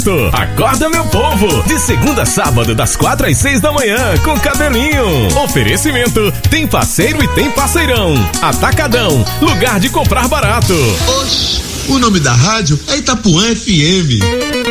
Acorda, meu povo! De segunda a sábado, das 4 às 6 da manhã, com Cabelinho. Oferecimento: tem parceiro e tem parceirão. Atacadão, lugar de comprar barato. Oxi, o nome da rádio é Itapuã FM.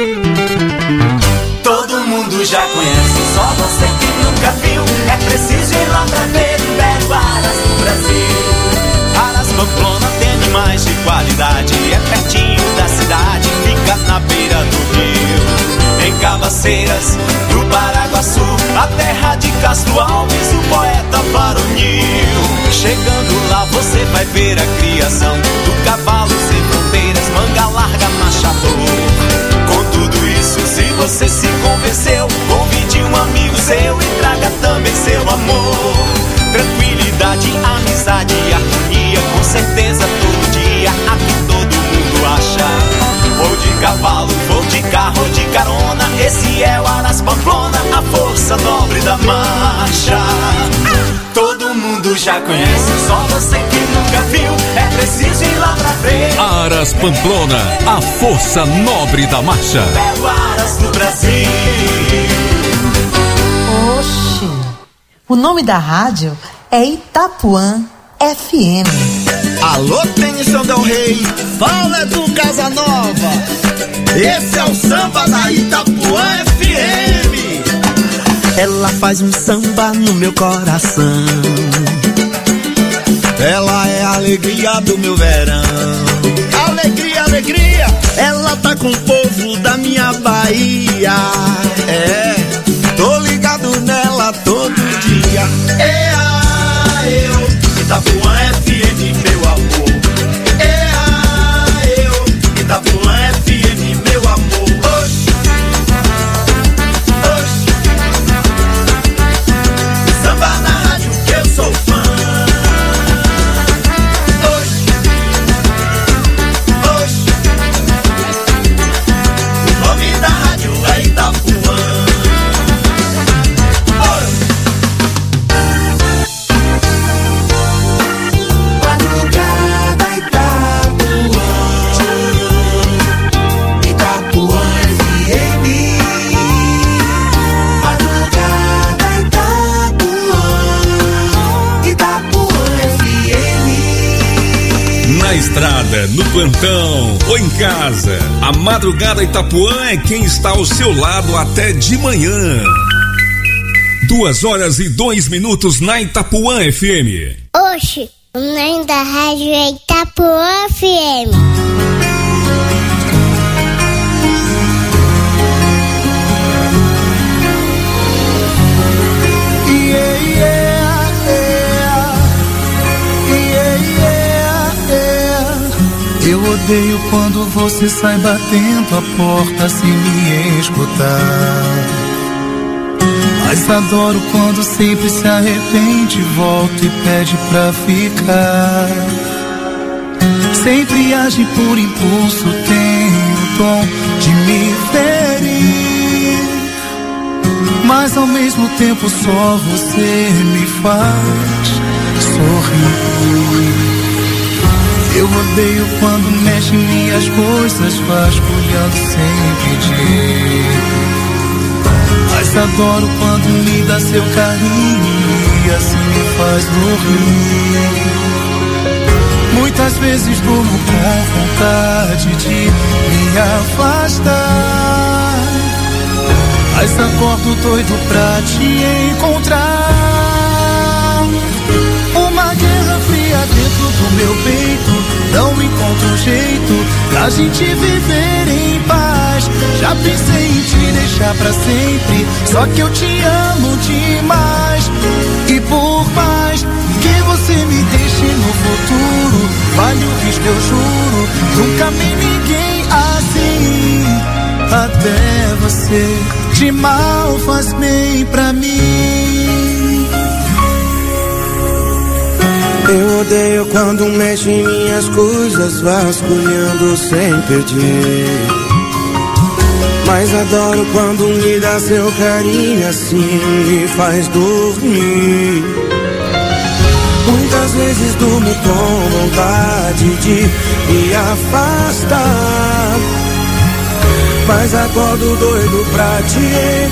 Todo mundo já conhece, só você que nunca viu. É preciso ir lá pra ver o belo Aras do Brasil. Aras Pamplona tem animais de qualidade, é pertinho da cidade, fica na beira do rio. Em Cabaceiras, no Paraguaçu, a terra de Castro Alves, o poeta varonil. Chegando lá você vai ver a criação do cavalo sem fronteiras, manga larga, machador. Com tudo isso, se você se convenceu, convide um amigo seu e traga também seu amor. Tranquilidade, amizade e harmonia, com certeza todo dia aqui todo mundo acha. Vou de cavalo, vou de carro, de carona, esse é o Aras Pamplona, a força nobre da marcha. Todo mundo já conhece, só você que nunca viu, é preciso ir lá pra ver. Aras Pamplona, a força nobre da marcha. Belo Aras do Brasil. Oxi, o nome da rádio é Itapuã FM. Alô, Tennyson Del Rey, fala do Casanova. Esse é o samba da Itapuã FM. Ela faz um samba no meu coração. Ela é a alegria do meu verão. Alegria, alegria. Ela tá com o povo da minha Bahia. É, tô ligado nela todo dia. Eu, Itapuã FM, meu amor. Eu, Itapuã FM, meu amor. Oxi, oxi. Samba na rádio que eu sou fã. Oxi, oxi. O nome da rádio é Itapuã. Na estrada, no plantão ou em casa, a Madrugada Itapuã é quem está ao seu lado até de manhã. 2h02 na Itapuã FM. Oxi, o nome da rádio é Itapuã FM. Eu odeio quando você sai batendo a porta sem me escutar. Mas adoro quando sempre se arrepende, volta e pede pra ficar. Sempre age por impulso, tem o dom de me ferir. Mas ao mesmo tempo só você me faz sorrir. Eu odeio quando mexe em minhas coisas, vasculhando sem pedir. Mas adoro quando me dá seu carinho e assim me faz dormir. Muitas vezes durmo com vontade de me afastar, mas acordo doido pra te encontrar. Uma guerra fria dentro do meu peito, não encontro um jeito da gente viver em paz. Já pensei em te deixar pra sempre, só que eu te amo demais. E por mais que você me deixe no futuro, vale o risco, eu juro, nunca amei ninguém assim. Até você de mal faz bem pra mim. Eu odeio quando mexe em minhas coisas, vasculhando sem pedir. Mas adoro quando me dá seu carinho, assim me faz dormir. Muitas vezes durmo com vontade de me afastar, mas acordo doido pra te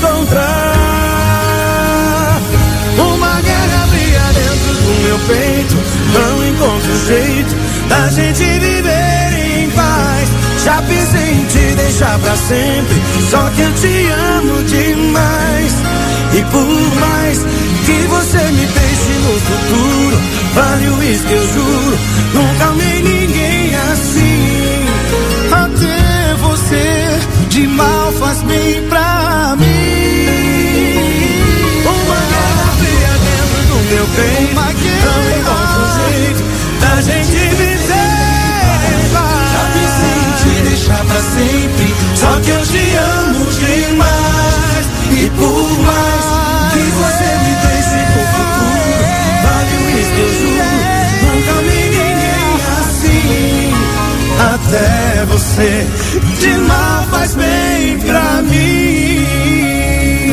encontrar. Uma guerra brilha dentro do meu peito, não encontro jeito da gente viver em paz. Já pensei em te deixar pra sempre, só que eu te amo demais. E por mais que você me deixe no futuro, vale o risco, eu juro, nunca amei ninguém assim. Até você de mal faz bem pra mim. Uma guerra fria dentro do meu peito, não encontro jeito da gente viver. Já pensei em te deixar pra sempre, só que eu te amo demais. E por mais que você me deixe no futuro, vale o risco, eu juro, nunca amei ninguém assim. Até você de mal faz bem pra mim.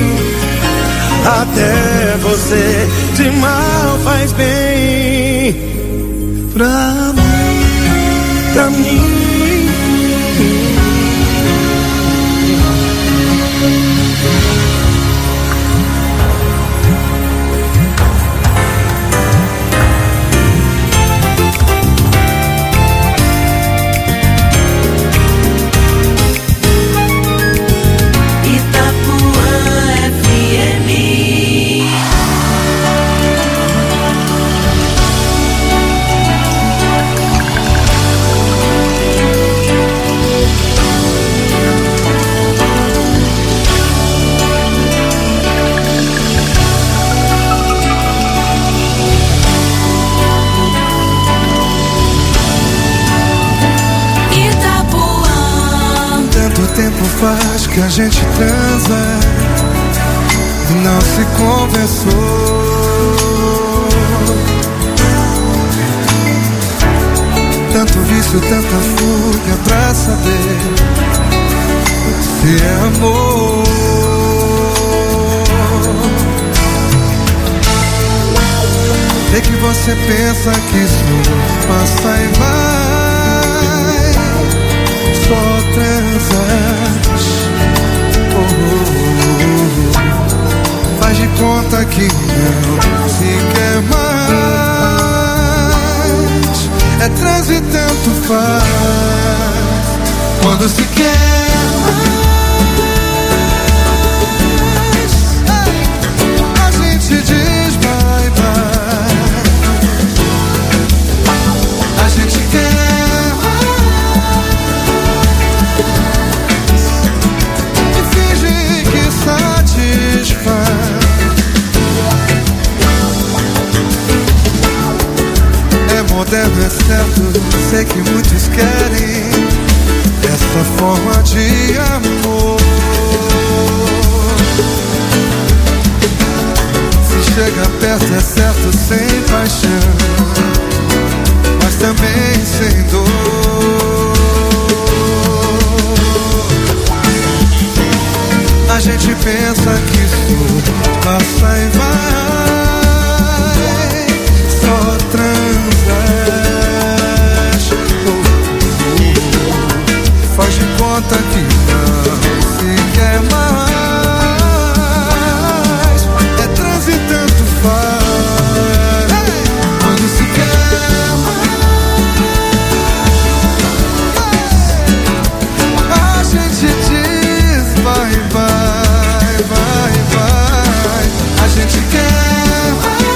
Até você de mal faz bem pra mim. Pra mim. Tempo faz que a gente transa e não se conversou. Tanto vício, tanta fuga pra saber se é amor. Sei que você pensa que isso passa e vai, só transas. Faz de conta que não se quer mais. É trans e tanto faz. Quando se quer mais, a gente diz bye bye. A gente quer e finge que satisfaz. É moderno, é certo, sei que muitos querem essa forma de amor. Se chega perto é certo, sem paixão, mas também sem dor. A gente pensa que isso passa e vai, só transas. Faz de conta que não se quer mais. É trans e tanto faz. Quando se quer mais, a gente diz vai, vai, vai, vai. A gente quer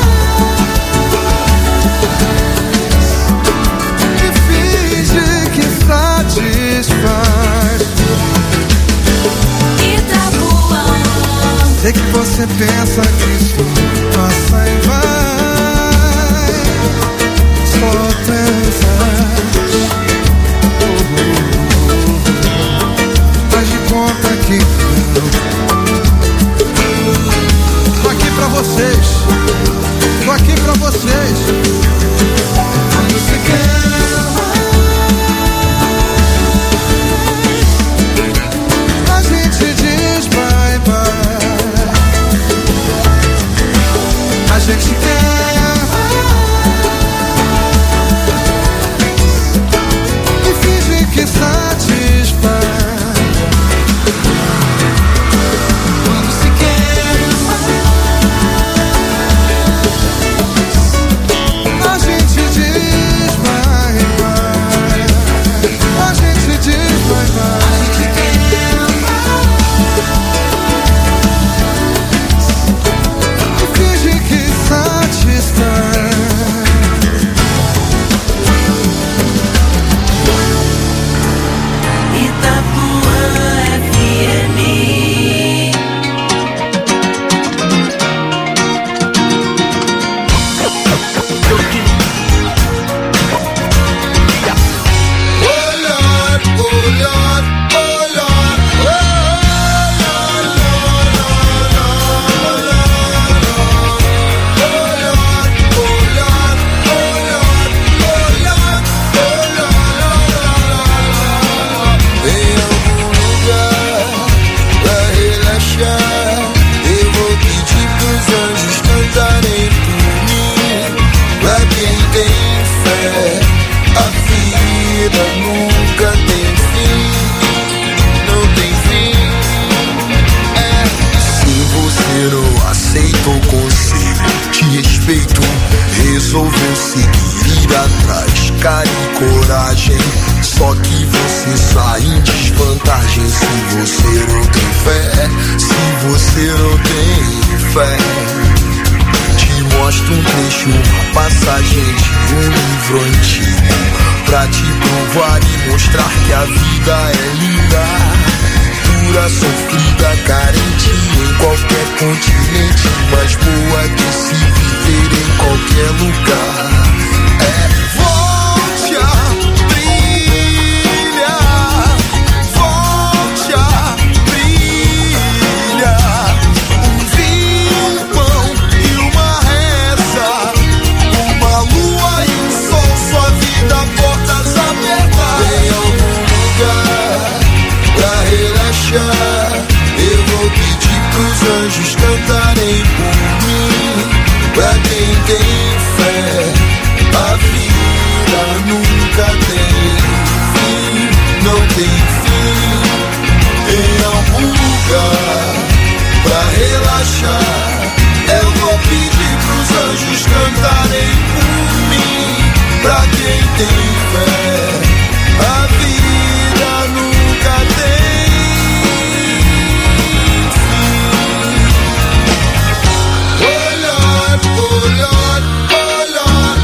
mais e finge que satisfaz. Sei que você pensa que isso passa e vai, só transas. Faz de conta que não. Tô aqui pra vocês, tô aqui pra vocês. Quando se quer mais, a gente diz bye bye. A gente quer você não tem fé, se você não tem fé. Te mostro um trecho, uma passagem de um livro antigo, pra te provar e mostrar que a vida é linda, dura, sofrida, carente em qualquer continente, mas boa de se viver em qualquer lugar. Volte a brilhar, volte a brilhar. Um vinho, um pão e uma reza, uma lua e um sol, sua vida, portas abertas. Tem algum lugar pra relaxar? Eu vou pedir pros anjos cantarem por mim. Pra quem tem fé, a vida nunca tem fim, não tem fim. Em algum lugar pra relaxar, eu vou pedir pros anjos cantarem por mim. Pra quem tem fé, a vida nunca tem fim. Oh Lord, oh Lord, oh Lord,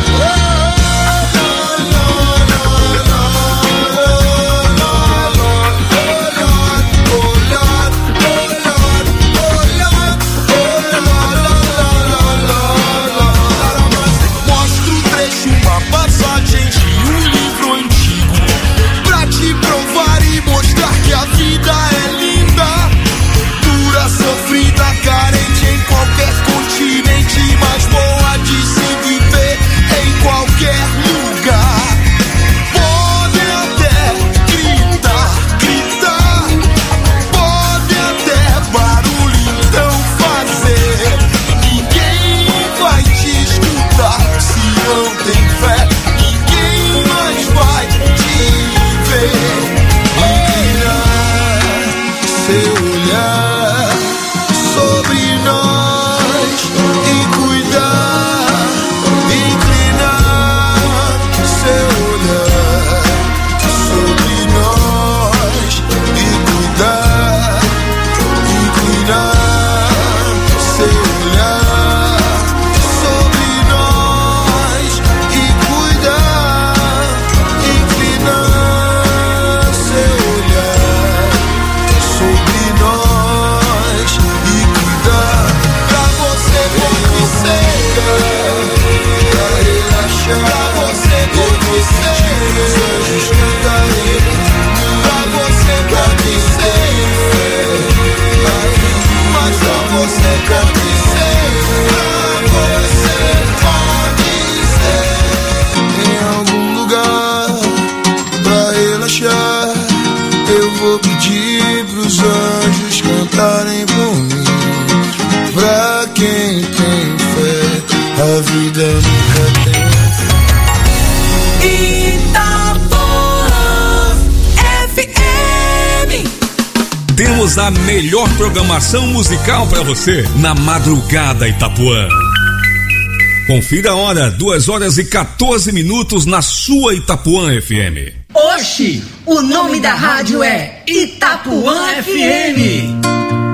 mostra um trecho, uma passagem de um livro antigo, pra te provar e mostrar que a vida é linda, dura, sofrida, carente em qualquer continente, mas boa de se viver em qualquer lugar. Pode até gritar, gritar, pode até barulho então fazer, ninguém vai te escutar se não tem fé, ninguém mais vai te ver. Inclinar seu olhar sobre nós e cuidar, inclinar seu olhar sobre nós e cuidar, inclinar seu olhar sobre nós e cuidar, inclinar seu olhar sobre nós e cuidar. Pra você porque seca, pra relaxar, pra você porque seca, os anjos cantarem. Pra você pode ser, mas pra você pode ser, pra você pode ser. Em algum lugar pra relaxar, eu vou pedir pros anjos cantarem por mim. Pra quem tem fé, a vida nunca tem Itapuã FM. Temos a melhor programação musical pra você na madrugada Itapuã. Confira a hora, 2h14 na sua Itapuã FM. Oxi, o nome da rádio é Itapuã FM.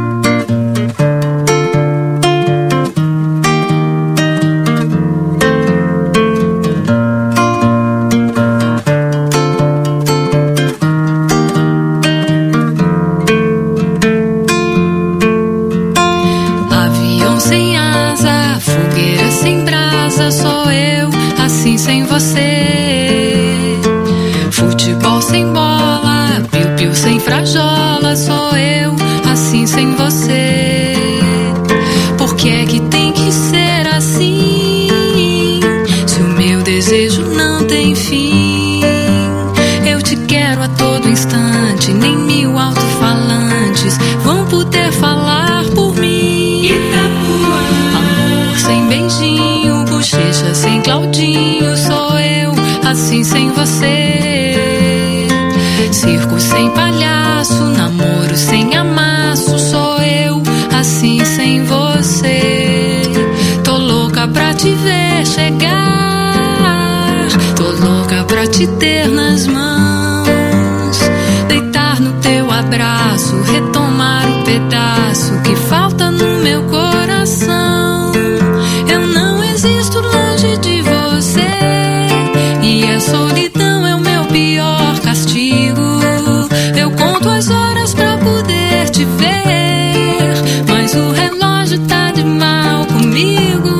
Avião sem asa, fogueira sem brasa, sou eu, assim sem você. Futebol sem bola, piu-piu sem frajola, sou eu, assim sem você. Por que é que tem que ser assim? Se o meu desejo não tem fim, eu te quero a todo instante, nem mil alto-falantes vão poder falar por mim. Amor sem beijinho, bochecha sem Claudinho, sou eu, assim sem você. Circo sem palhaço, namoro sem amasso, sou eu, assim sem você. Tô louca pra te ver chegar, tô louca pra te ter nas mãos, deitar no teu abraço faço retomar o pedaço que falta no meu coração. Eu não existo longe de você, e a solidão é o meu pior castigo. Eu conto as horas pra poder te ver, mas o relógio tá de mal comigo.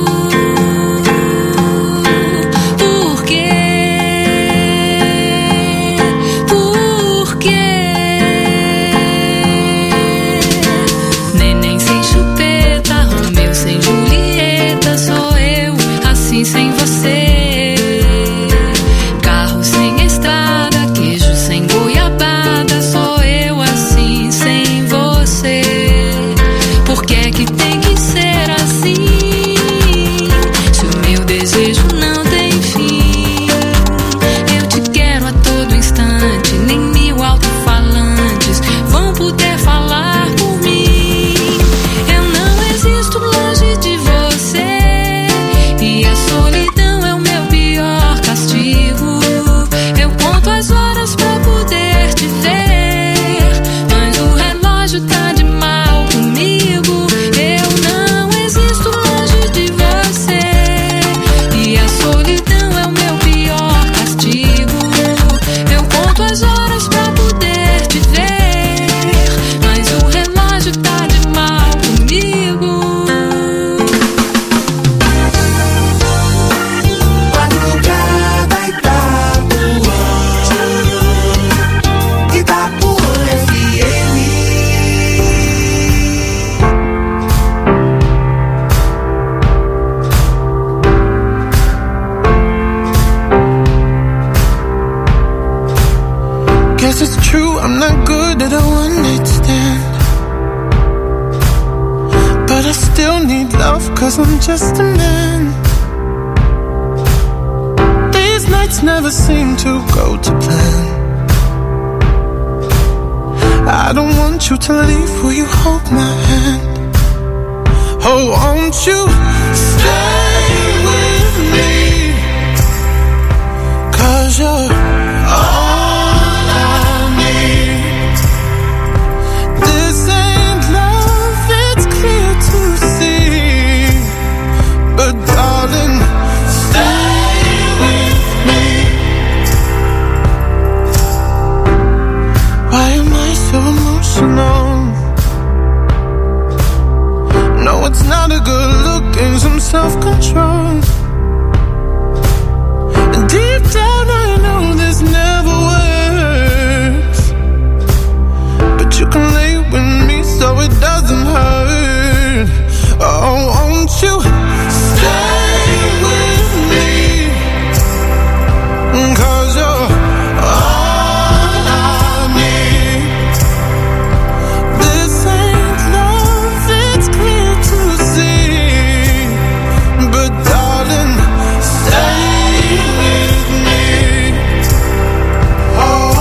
Por quê? Por quê? Neném sem chupeta, Romeu sem Julieta, sou eu assim sem você. Carro sem estrada, queijo sem goiabada, sou eu assim sem você. Por que é que tem que ser assim? Se o meu desejo não tem fim, eu te quero a todo instante, nem 1000 alto-falantes vão poder falar por mim. Eu não existo longe de você, e a solidão é o meu pior castigo. Eu conto as horas pra poder te ver, mas o relógio tá de mal comigo. Eu não existo longe de você, e a solidão é o meu pior castigo. Eu conto as horas pra poder te ver, mas o relógio tá de mal comigo. Madrugada Itapuã, Itapuã FM. Guess it's true, I'm not good at a one-night stand, but I still need love, cause I'm just a man. These nights never seem to go to plan. I don't want you to leave, will you hold my hand? Oh, won't you stay with me? Cause you're all I need. This ain't love, it's clear to see, but darling, stay with me. Why am I so emotional? No, it's not a good look and some self-control. Deep down I know this never works, but you can lay with me so it doesn't hurt. Oh, won't you stay with me? Cause you're all I need. This ain't love, it's clear to see, but darling, stay with me. Oh,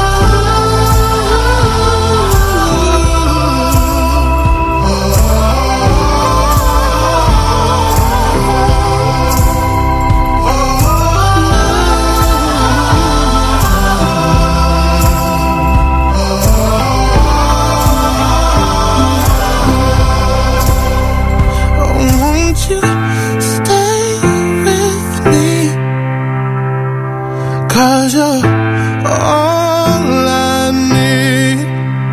won't you stay with me? Cause you're all I need.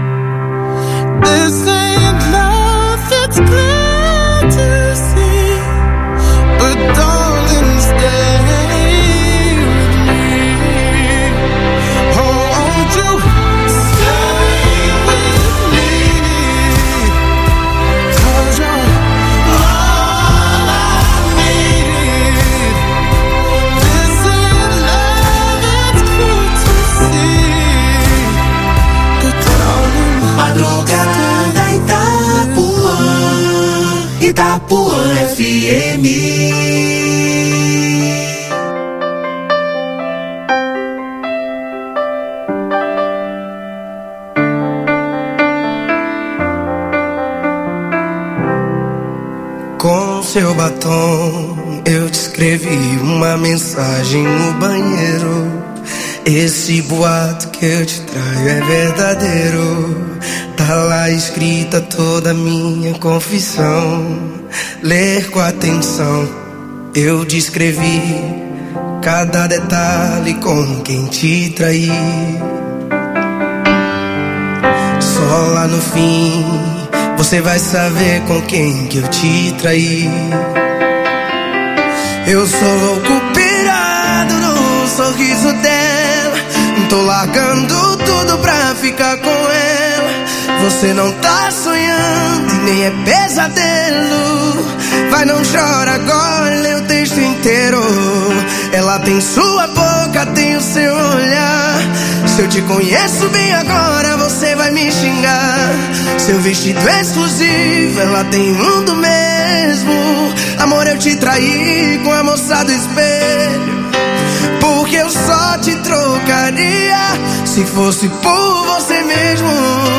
This ain't love, it's clear to see, but darling, stay with me. Oh, won't you stay with me? Cause you're all I need. This ain't love, it's clear to see, but darling, Madrugada Itapuã, Itapuã FM. Com seu batom eu te escrevi uma mensagem no banheiro. Esse boato que eu te traio é verdadeiro. Tá lá escrita toda a minha confissão. Ler com atenção, eu descrevi cada detalhe com quem te traí. Só lá no fim você vai saber com quem que eu te traí. Eu sou louco pirado no sorriso dela. Tô largando tudo pra ficar com ela. Você não tá sonhando e nem é pesadelo. Vai, não chora agora, lê o texto inteiro. Ela tem sua boca, tem o seu olhar. Se eu te conheço bem agora, você vai me xingar. Seu vestido é exclusivo, ela tem um do mesmo. Amor, eu te traí com a moça do espelho. Porque eu só te trocaria se fosse por você mesmo.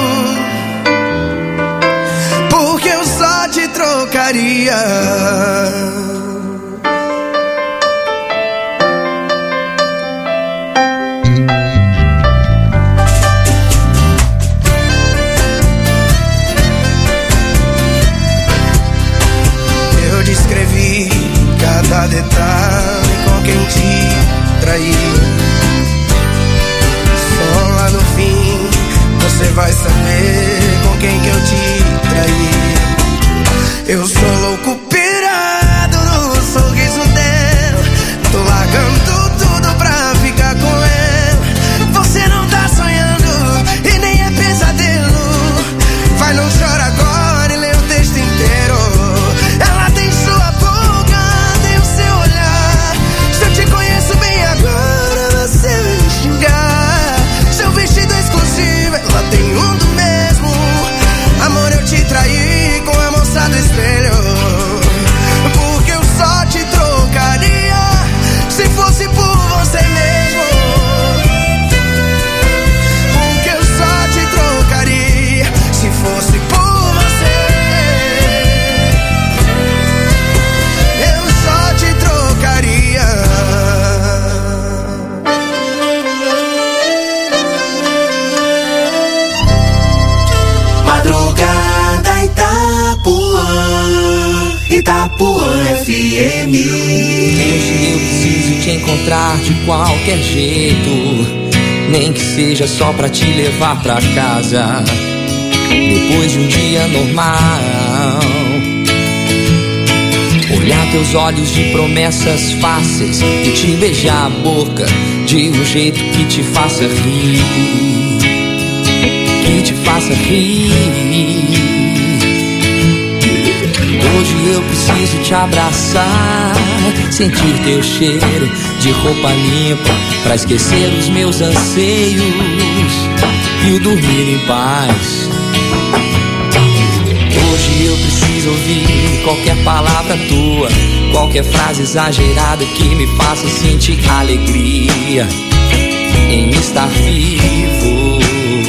Porque eu só te trocaria. Eu descrevi cada detalhe com quem te traí. Só lá no fim você vai saber com quem que eu te traí. Eu sou louco pirado no sorriso dela. Tô largando tudo pra ficar com ela. Você não tá sonhando e nem é pesadelo. Vai, não chora agora e lê o texto inteiro. Ela tem sua boca, tem o seu olhar. Se eu te conheço bem agora, você vai me xingar. Seu vestido é exclusivo, ela tem um do mesmo. Amor, eu te traí com a moça do espelho. Porque eu só te trocaria se fosse por você mesmo. Porque eu só te trocaria se fosse por você. Eu só te trocaria. Madrugada Itapuã, Itapuã FM. Hoje eu preciso te encontrar de qualquer jeito, nem que seja só pra te levar pra casa. Depois de um dia normal, olhar teus olhos de promessas fáceis e te beijar a boca de um jeito que te faça rir, que te faça rir. Hoje eu preciso te abraçar, sentir teu cheiro de roupa limpa, pra esquecer os meus anseios e o dormir em paz. Hoje eu preciso ouvir qualquer palavra tua, qualquer frase exagerada que me faça sentir alegria em estar vivo.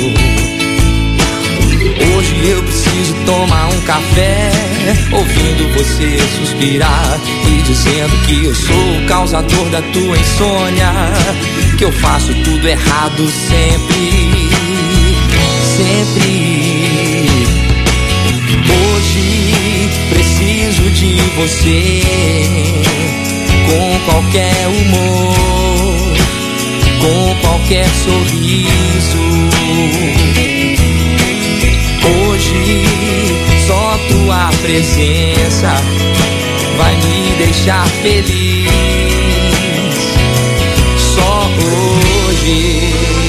Hoje eu preciso tomar um café, ouvindo você suspirar e dizendo que eu sou o causador da tua insônia, que eu faço tudo errado sempre, sempre. Hoje preciso de você, com qualquer humor, com qualquer sorriso. Hoje só tua presença vai me deixar feliz. Só hoje.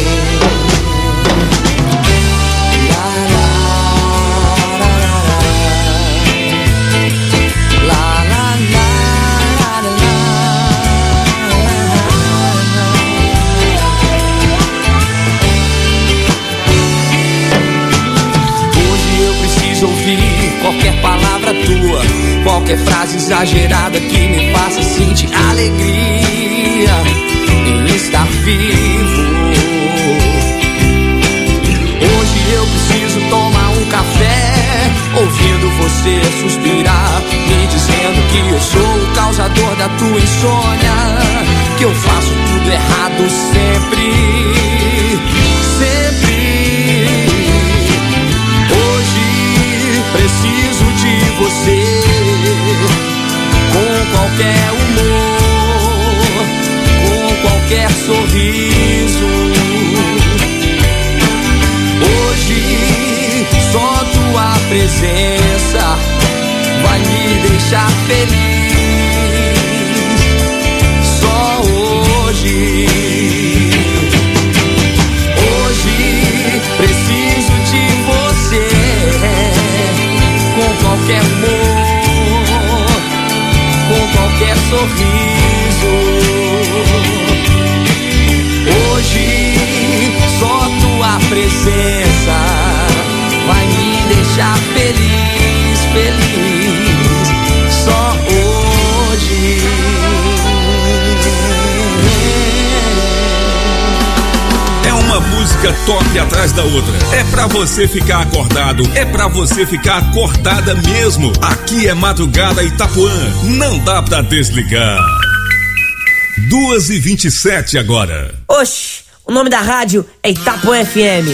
Qualquer palavra tua, qualquer frase exagerada que me faça sentir alegria em estar vivo. Hoje eu preciso tomar um café, ouvindo você suspirar, me dizendo que eu sou o causador da tua insônia, que eu faço tudo errado sempre, sempre. presença vai me deixar feliz. Só hoje. Hoje preciso de você, com qualquer humor, com qualquer sorriso. Hoje só tua presença vai me deixar feliz, feliz. Só hoje. É uma música top atrás da outra. É pra você ficar acordado, é pra você ficar acordada mesmo. Aqui é Madrugada Itapuã, não dá pra desligar. 2h27 agora. Oxi, o nome da rádio é Itapuã FM.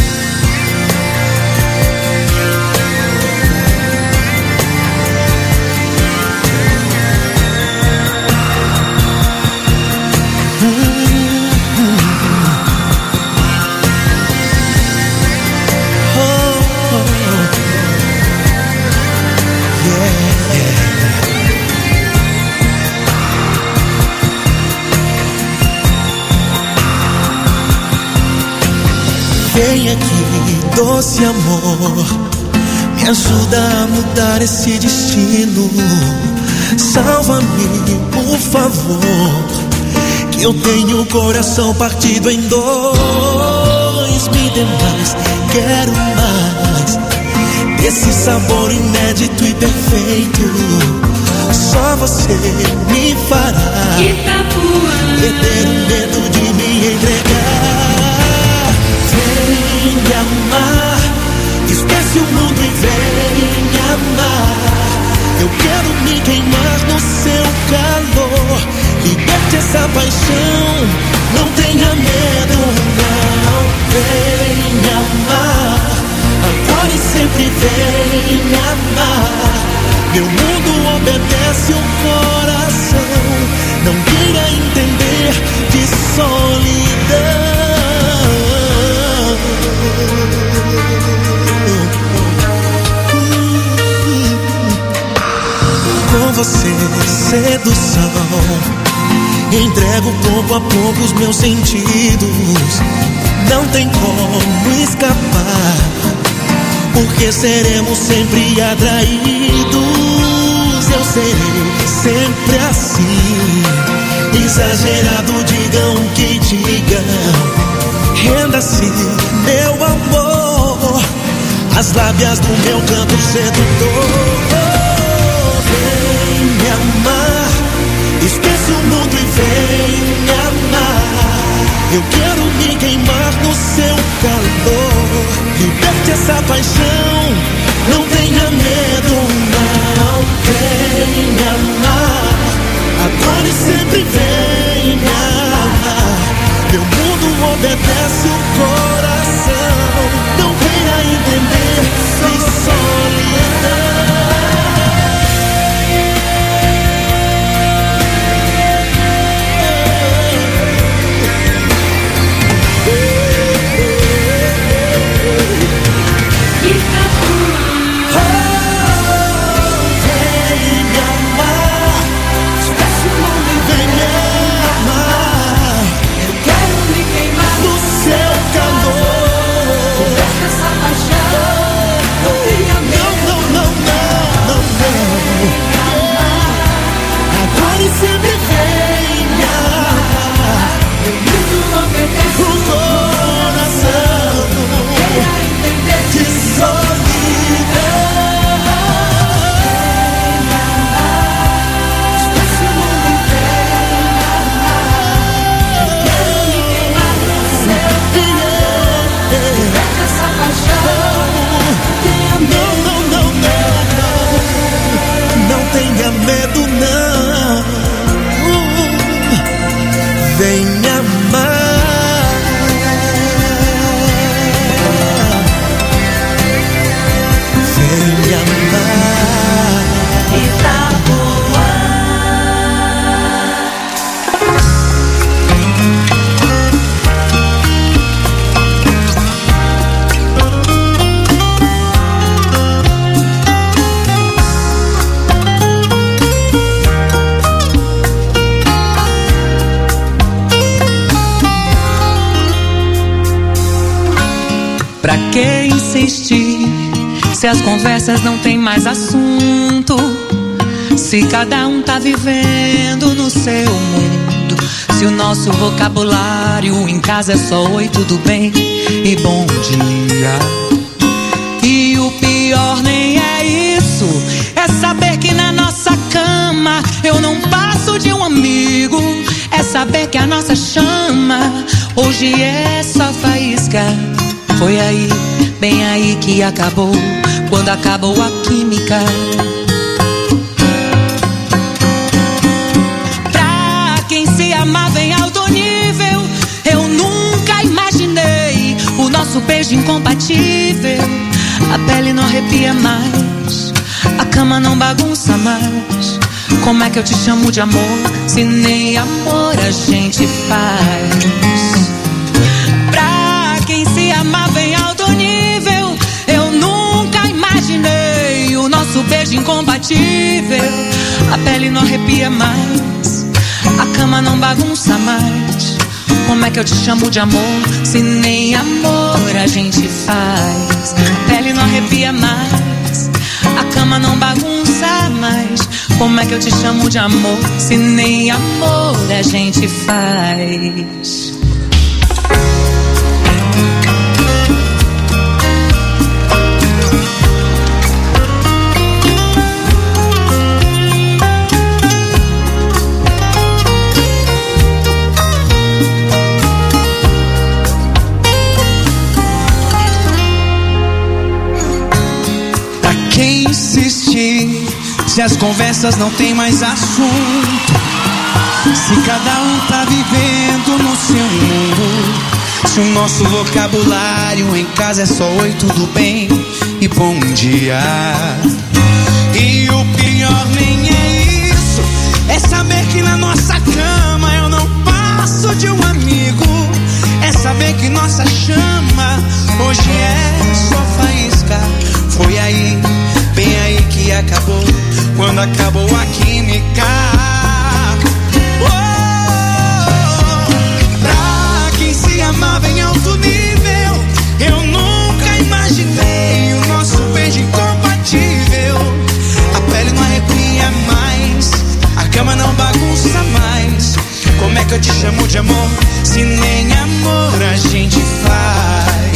Vem aqui, doce amor, me ajuda a mudar esse destino. Salva-me, por favor, que eu tenho o coração partido em dois. Me dê mais, quero mais desse sabor inédito e perfeito. Só você me fará perder o medo de me entregar. Vem me amar, esquece o mundo e vem me amar. Eu quero me queimar no seu calor. Liberte essa paixão, não tenha medo, não. Vem me amar, agora e sempre vem me amar. Meu mundo obedece o coração, não queira entender de solidão. Com você, sedução, entrego pouco a pouco os meus sentidos. Não tem como escapar, porque seremos sempre atraídos. Eu serei sempre assim, exagerado, digam o que digam. Renda-se, meu amor, as lábias do meu canto sedutor. Vem me amar, esquece o mundo e vem me amar. Eu quero me queimar no seu calor. Liberte essa paixão, não tenha medo, não. Vem me amar, agora e sempre vem me amar. Meu mundo obedece o coração, não queira entender sem solidão. Vem me amar, vem me amar. Itapuã. Se as conversas não tem mais assunto, se cada um tá vivendo no seu mundo, se o nosso vocabulário em casa é só oi, tudo bem e bom dia. E o pior nem é isso, é saber que na nossa cama eu não passo de um amigo. É saber que a nossa chama hoje é só faísca. Foi aí, bem aí que acabou, quando acabou a química. Pra quem se amava em alto nível, eu nunca imaginei o nosso beijo incompatível. A pele não arrepia mais, a cama não bagunça mais. Como é que eu te chamo de amor, se nem amor a gente faz? Pra quem se amava em alto nível, eu nunca imaginei o nosso beijo incompatível. A pele não arrepia mais, a cama não bagunça mais. Como é que eu te chamo de amor, se nem amor a gente faz? A pele não arrepia mais, a cama não bagunça mais. Como é que eu te chamo de amor, se nem amor a gente faz? Pra quem insistir, se as conversas não tem mais assunto, se cada um tá vivendo no seu mundo, se o nosso vocabulário em casa é só oi, tudo bem e bom dia. E o pior nem é isso, é saber que na nossa cama eu não passo de um amigo. É saber que nossa chama hoje é só faísca. Foi aí, bem aí que acabou, quando acabou a química. Pra quem se amava em alto nível, eu nunca imaginei o nosso beijo incompatível. A pele não arrepia mais, a cama não bagunça mais. Como é que eu te chamo de amor, se nem amor a gente faz?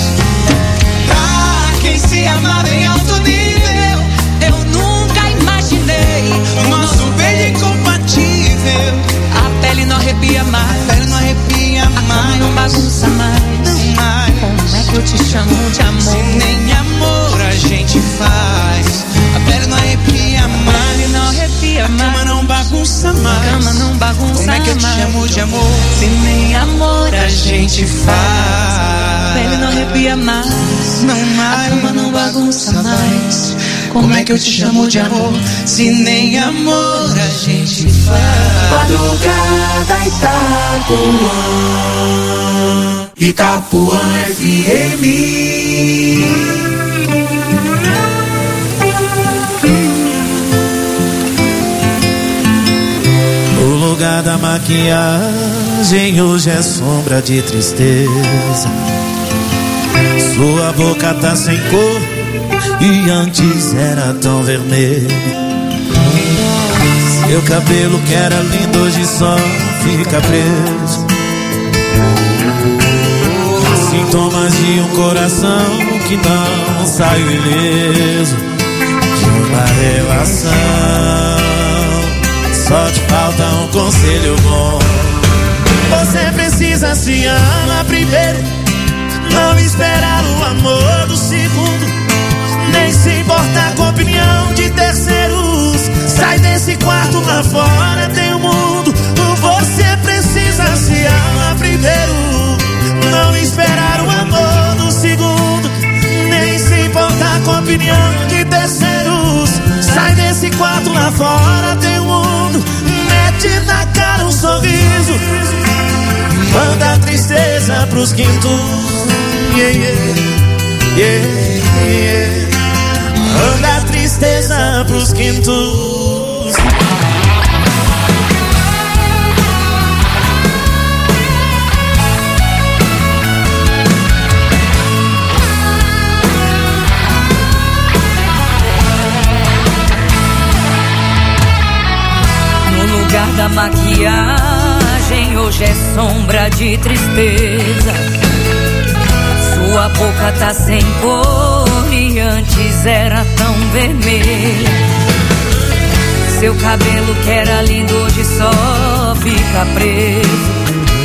Pra quem se amava em alto nível, eu nunca imaginei o nosso beijo incompatível. A pele não arrepia mais, a pele não arrepia mais, não bagunça mais. Como é que eu te chamo de amor, se nem amor a gente faz? A pele não arrepia mais, a pele não arrepia mais, a cama não bagunça mais, a cama não bagunça. Como é que eu te chamo de amor, se nem amor a gente faz? A pele não arrepia mais, não mais, a cama não bagunça mais. Como é que eu te chamo de amor, se nem amor a gente faz? Madrugada Itapuã, Itapuã FM. O lugar da maquiagem hoje é sombra de tristeza. Sua boca tá sem cor e antes era tão vermelho. Seu cabelo que era lindo hoje só fica preso. Sintomas de um coração que não saiu ileso de uma relação. Só te falta um conselho bom. Você precisa se amar primeiro, não esperar o amor do segundo, nem se importar com a opinião de terceiros. Sai desse quarto, lá fora tem o mundo. Você precisa se amar primeiro, não esperar o amor do segundo, nem se importar com a opinião de terceiros. Sai desse quarto, lá fora tem o mundo. Mete na cara um sorriso, manda a tristeza pros quintos. Yeah, yeah, yeah, yeah. Manda a tristeza pros quintos. da maquiagem hoje é sombra de tristeza. Sua boca tá sem cor e antes era tão vermelha. Seu cabelo que era lindo hoje só fica preso.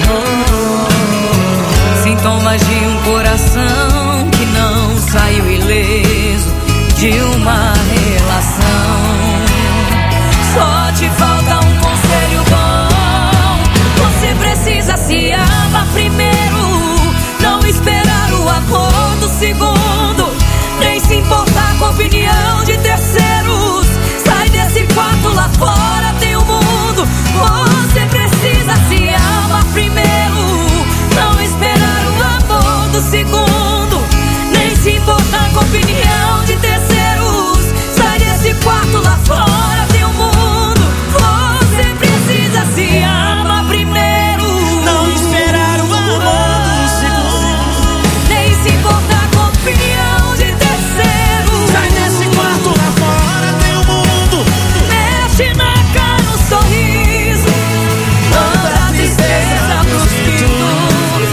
Sintomas de um coração que não saiu ileso de uma relação. Só te falta um conselho bom. Você precisa se amar primeiro. Não esperar o amor do segundo, nem se importar com a opinião de terceiros. Sai desse quarto, lá fora tem o mundo. Você precisa se amar primeiro. Não esperar o amor do segundo, nem se importar com a opinião de terceiros. Sai desse quarto, lá fora tem o mundo. Você precisa se amar primeiro. Não esperar o amor do segundo, nem se importar com a opinião de terceiros. sai desse quarto, lá fora tem o mundo. Mexe na cara, no sorriso. Manda a tristeza pros quintos.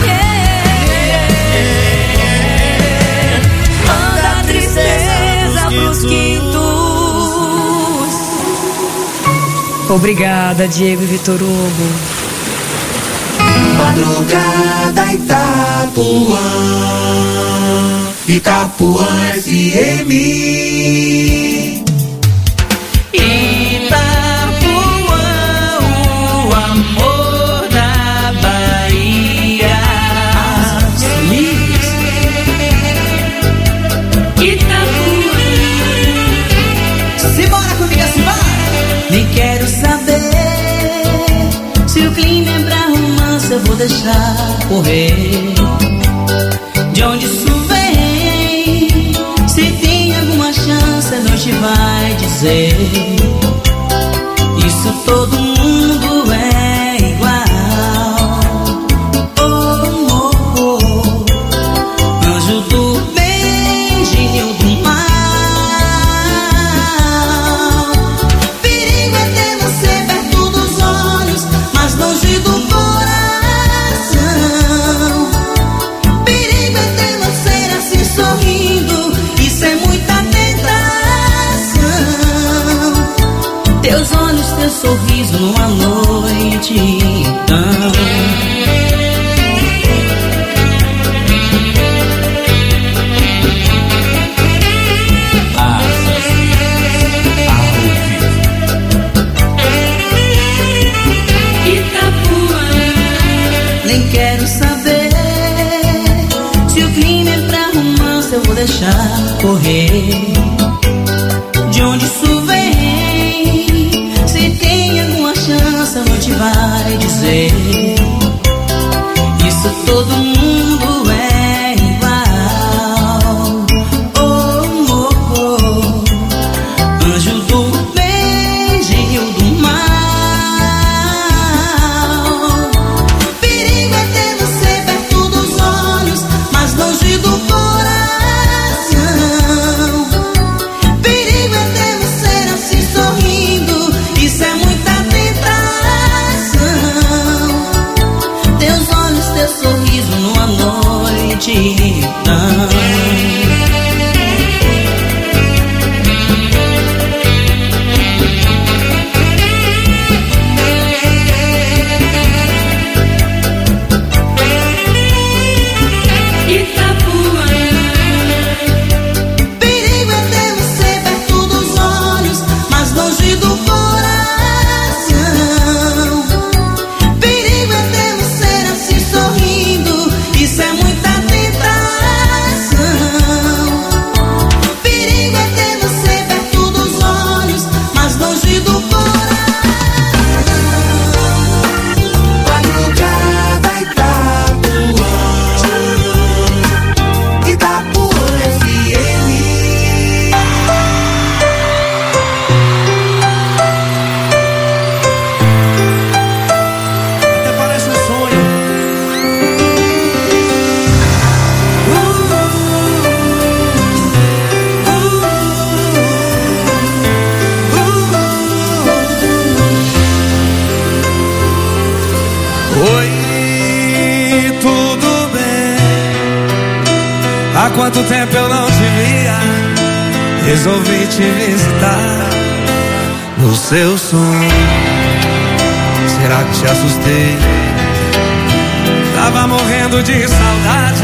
Manda a tristeza pros quintos. Obrigada, Diego e Vitor Hugo. Madrugada Itapuã, Itapuã FM. Itapuã, o amor da Bahia. Itapuã. Simbora comigo, simbora. Nem quero saber se o clima é pra romance, eu vou deixar correr. De onde isso vem? Se tem alguma chance, a noite vai dizer. Isso todo mundo é igual. Oh, oh, oh. Anjo do bem, gênio do mal. Perigo é ter você perto dos olhos, mas longe do coração. Perigo é ter você assim sorrindo, isso é muita tentação. Teus olhos, teu sorriso numa noite, então. Nem quero saber se o clima é pra romance, eu vou deixar correr. De onde isso vem? Se tem alguma chance, a noite vai dizer. quanto tempo eu não te via, resolvi te visitar no seu sonho. Será que te assustei? Tava morrendo de saudade.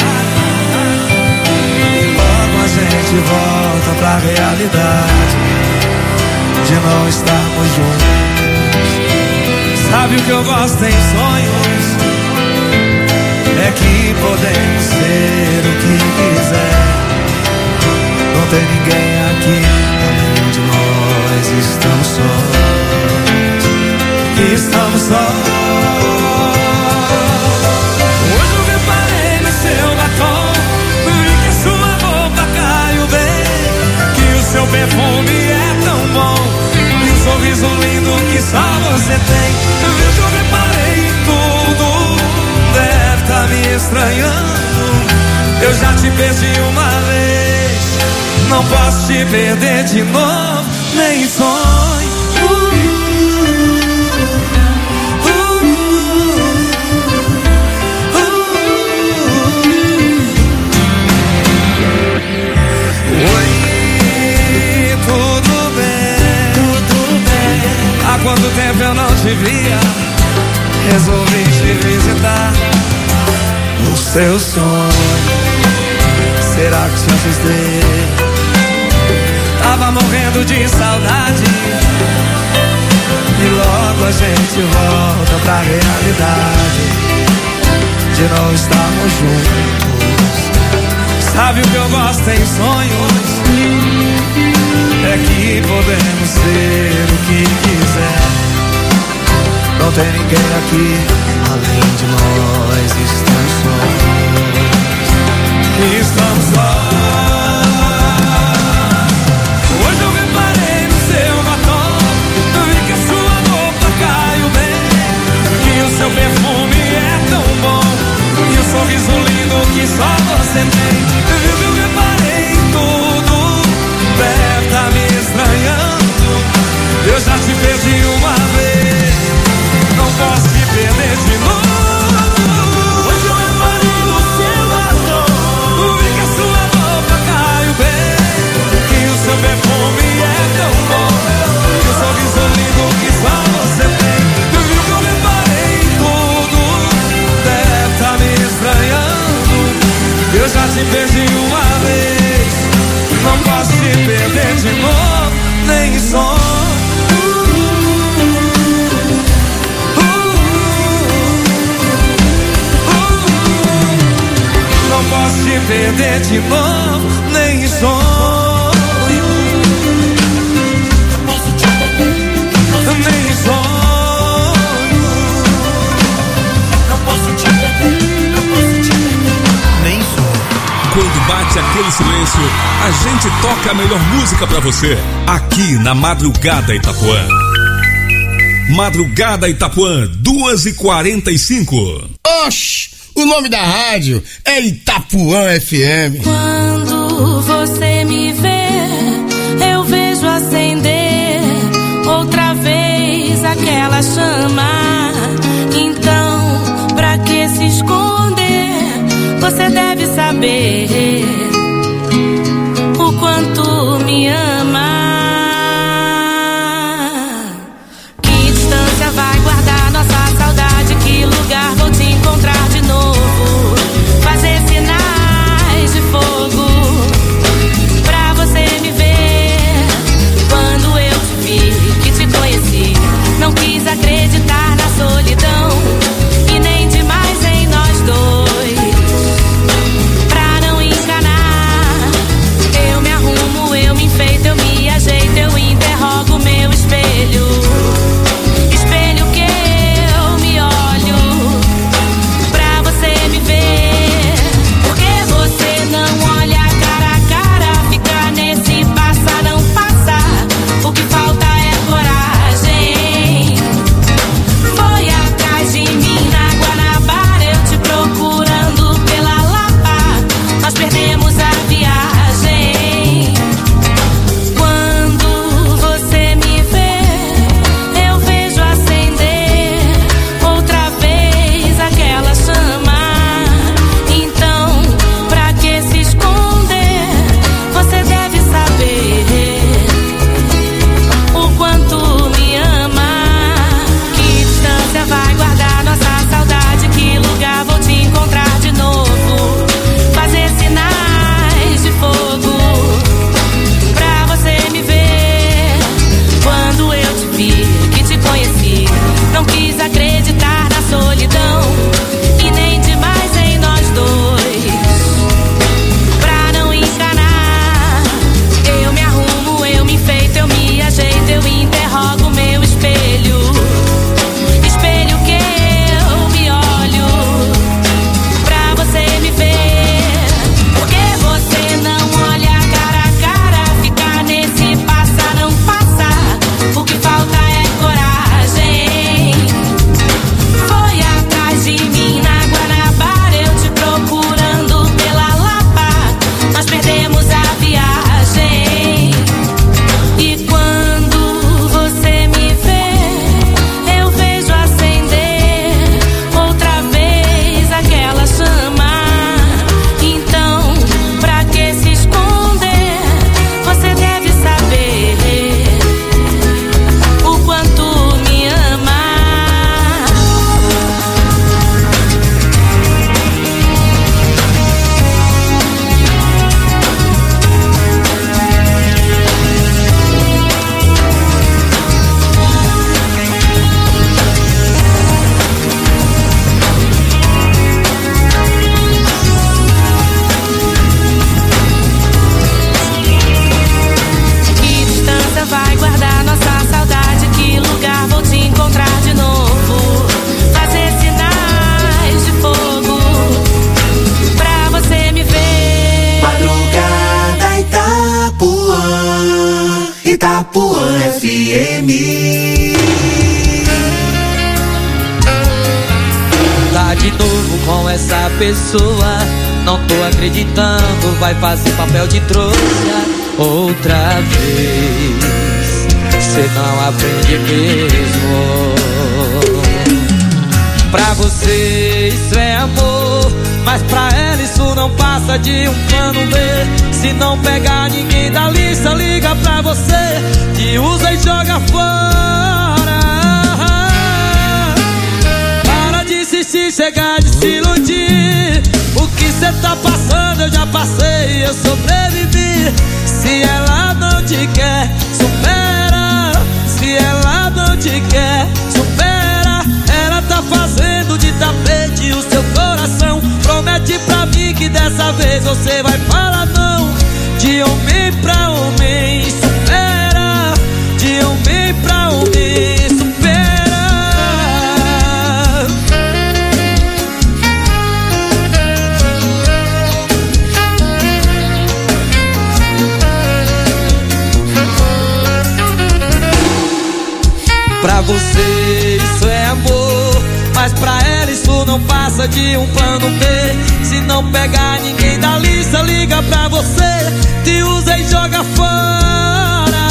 E logo a gente volta pra realidade de não estarmos juntos. Sabe o que eu gosto em sonhos? É que podemos ser o que quiser. Não tem ninguém aqui além de nós. Estamos sós. Estamos sós. Hoje eu reparei no seu batom, vi que a sua roupa caiu bem, que o seu perfume é tão bom, e um sorriso lindo que só você tem. Viu que eu reparei em tudo, deve tá me estranhando. Eu já te perdi uma vez, não posso te perder de novo, nem sonho. Oi, tudo bem? Há quanto tempo eu não te via, resolvi te visitar no seu sonho. Será que te assustei? Tava morrendo de saudade. E logo a gente volta pra realidade de não estarmos juntos. Sabe o que eu gosto em sonhos? É que podemos ser o que quiser. Não tem ninguém aqui além de nós. Estamos sós. Estamos sós. Hoje eu reparei no seu batom, vi que a sua roupa caiu bem, que o seu perfume é tão bom, e um sorriso lindo que só você tem. Viu que eu reparei em tudo, deve tá me estranhando. Eu já te perdi uma vez, não posso te perder de novo. Hoje eu reparei no seu batom, vi que a sua roupa caiu bem, que o seu perfume é tão bom, e um sorriso lindo que só você tem. Viu que eu reparei em tudo, deve tá me estranhando. Eu já te perdi uma vez, não posso te perder de novo, nem sonho. Não posso te perder de novo, nem sonho. Nem sonho. Não posso te perder, não posso te perder, nem sonho. Quando bate aquele silêncio, a gente toca a melhor música pra você, aqui na Madrugada Itapuã. Madrugada Itapuã, 2h45. Oxi, o nome da rádio é Itapuã FM. Quando você me vê, eu vejo acender outra vez aquela chama. Então, pra que se esconder? Você deve saber o quanto me ama. Que distância vai guardar nossa saudade? Que lugar vou te encontrar de novo? Fazer sinais de fogo pra você me ver. Quando eu te vi, que te conheci, não quis acreditar. FM. Tá de novo com essa pessoa, não tô acreditando, vai fazer papel de trouxa outra vez. Cê não aprende mesmo. Pra você isso é amor, mas pra ela isso não passa de um plano B. Se não pegar ninguém da lista, liga pra você, te usa e joga fora. Para de insistir, chegar de se iludir. O que cê tá passando eu já passei, eu sobrevivi. Se ela não te quer, supera. Se ela não te quer, supera. Ela tá fazendo de tapete o seu coração. Promete pra mim que dessa vez você vai falar não. De homem pra homem, supera. De homem pra homem, supera. Pra você isso é amor, mas pra ela isso não passa de um plano B. Se não pegar ninguém da lista, liga pra você, te usa e joga fora.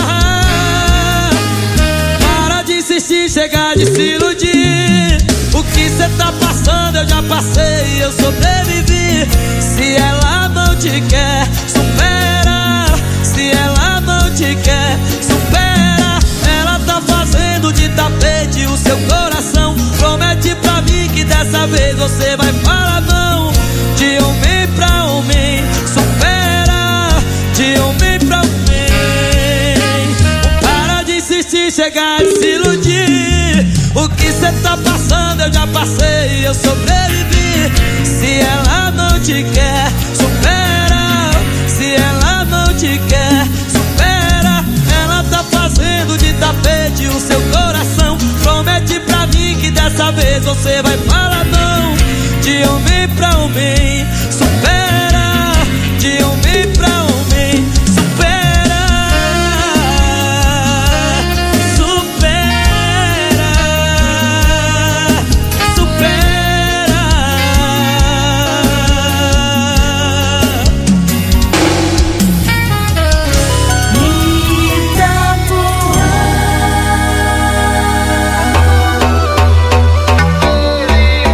Para de insistir, chegar de se iludir. O que cê tá passando eu já passei, eu sobrevivi. Se ela não te quer, supera. Se ela não te quer, supera. Ela tá fazendo de tapete o seu coração. Promete pra mim que dessa vez você vai falar não. De homem pra homem, supera. De homem pra homem. Para de insistir, chegar e se iludir. O que cê tá passando eu já passei, eu sobrevivi. Se ela não te quer, supera. Se ela não te quer, supera. Ela tá fazendo de tapete o seu coração. Promete pra mim que dessa vez você vai falar não. De homem pra homem, supera. De homem pra homem, supera. Supera. Supera. Itapuã.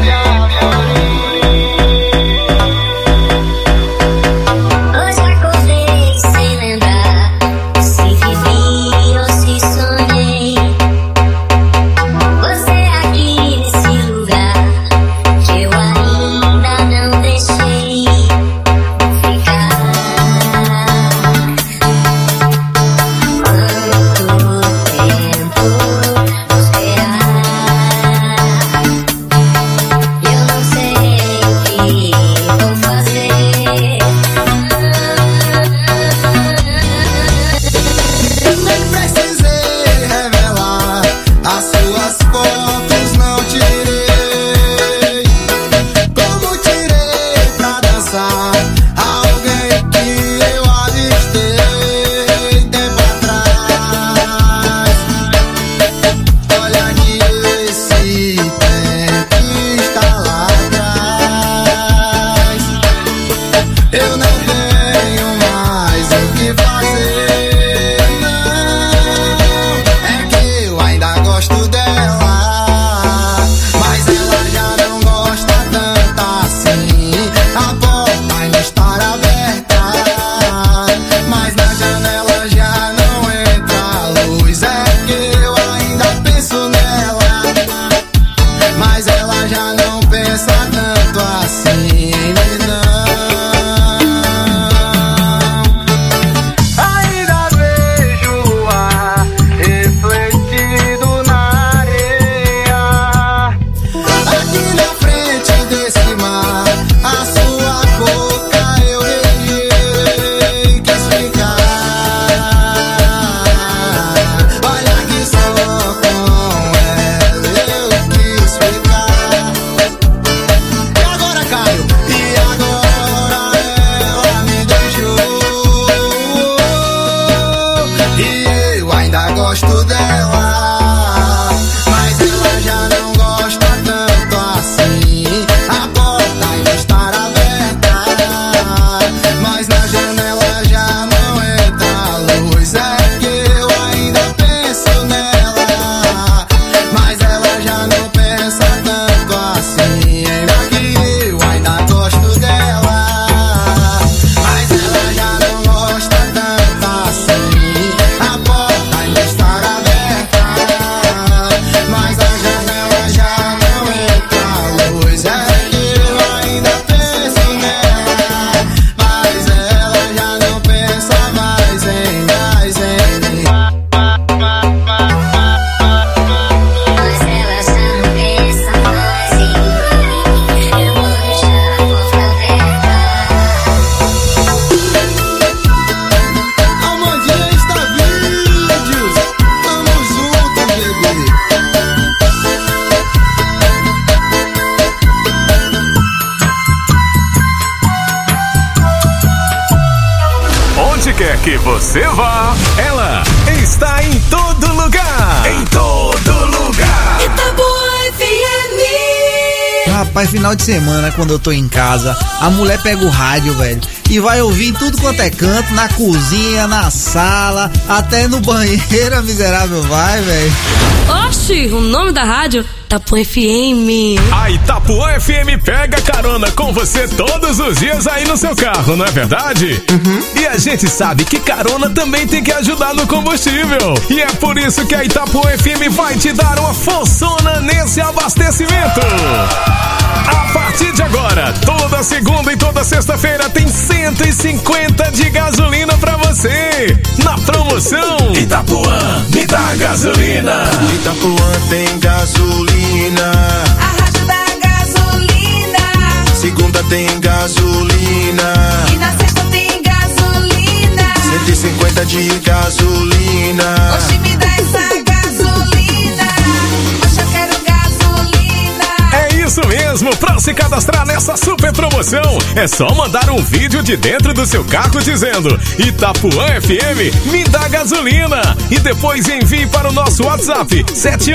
que você vá, ela está em todo lugar. Em todo lugar. Itapuã FM. Rapaz, final de semana, quando eu tô em casa, a mulher pega o rádio, velho, e vai ouvir em tudo quanto é canto, na cozinha, na sala, até no banheiro, a miserável vai, velho. Oxi, o nome da rádio? Itapuã FM. A Itapuã FM pega carona com você todos os dias aí no seu carro, não é verdade? E a gente sabe que carona também tem que ajudar no combustível. E é por isso que a Itapuã FM vai te dar uma forçona nesse abastecimento. A partir de agora, toda segunda e toda sexta-feira tem 150 de gasolina pra você. Na promoção Itapuã, me dá gasolina. Itapuã tem gasolina. A rádio da gasolina. Segunda tem gasolina. E na sexta tem gasolina. 150 de gasolina. Oxe, me dá essa gasolina. Oxe, eu quero gasolina. É isso mesmo, pra se cadastrar nessa super promoção, é só mandar um vídeo de dentro do seu carro dizendo Itapuã FM, me dá gasolina. E depois envie para o nosso WhatsApp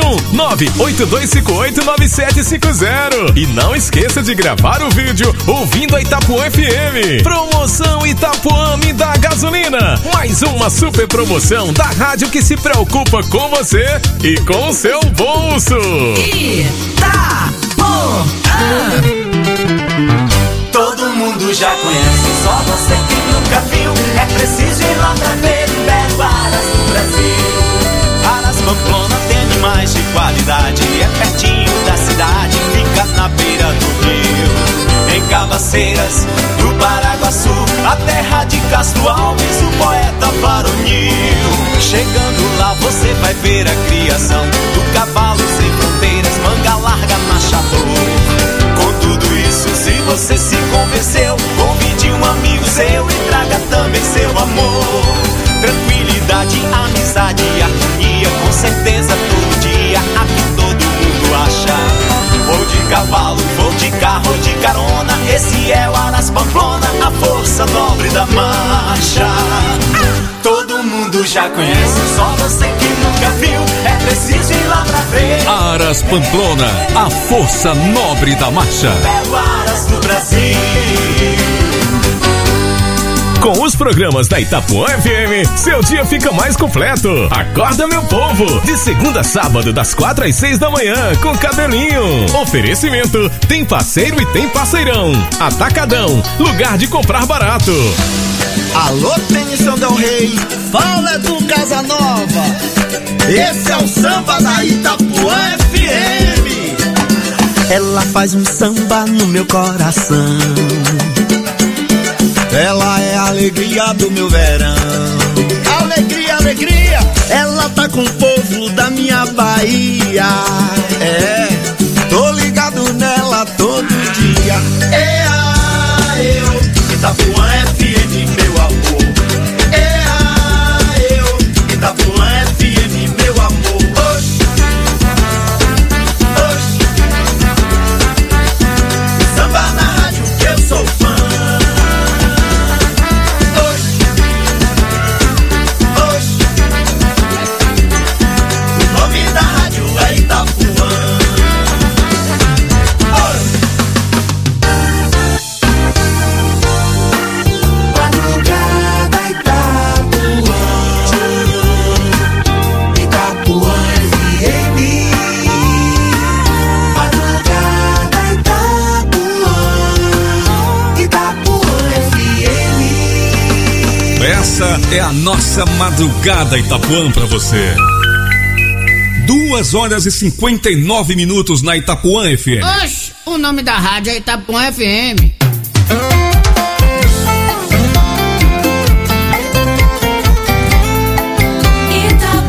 71982589750. E não esqueça de gravar o vídeo ouvindo a Itapuã FM. Promoção Itapuã, me dá gasolina. Mais uma super promoção da rádio que se preocupa com você e com o seu bolso. Todo mundo já conhece, só você que nunca viu. É preciso ir lá pra ver o belo Aras do Brasil. Aras Pamplona tem animais de qualidade. É pertinho da cidade, fica na beira do rio. Em Cabaceiras, do Paraguaçu, a terra de Castro Alves, o poeta varonil. Chegando lá você vai ver a criação do cavalo sem fronteiras, manga larga, machador. Com tudo isso, se você se convenceu, convide um amigo seu e traga também seu amor. Tranquilidade, amizade e harmonia, com certeza todo dia aqui todo mundo acha. Vou de cavalo, vou de carro, de carona, esse é o Aras Pamplona, a força nobre da marcha. Todo mundo já conhece, só você que nunca viu, é preciso ir lá pra ver. Aras Pamplona, a força nobre da marcha. Belo Aras do Brasil. Com os programas da Itapuã FM, seu dia fica mais completo. Acorda, meu povo! De segunda a sábado, das 4 às 6 da manhã, com Cadelinho. Oferecimento, tem parceiro e tem parceirão. Atacadão, lugar de comprar barato. Alô, Tennyson Del Rey, fala do Casa Nova. Esse é o samba da Itapuã FM. Ela faz um samba no meu coração. Ela é a alegria do meu verão. Alegria, alegria. Ela tá com o povo da minha Bahia. É, tô ligado nela todo dia. Eu, Itapuã FM, meu amor. Eu, Itapuã FM, meu amor. Oxi, oxi. Samba na rádio que eu sou fã. Essa é a nossa madrugada Itapuã pra você. 2 horas e 59 minutos na Itapuã FM. Oxe, o nome da rádio é Itapuã FM.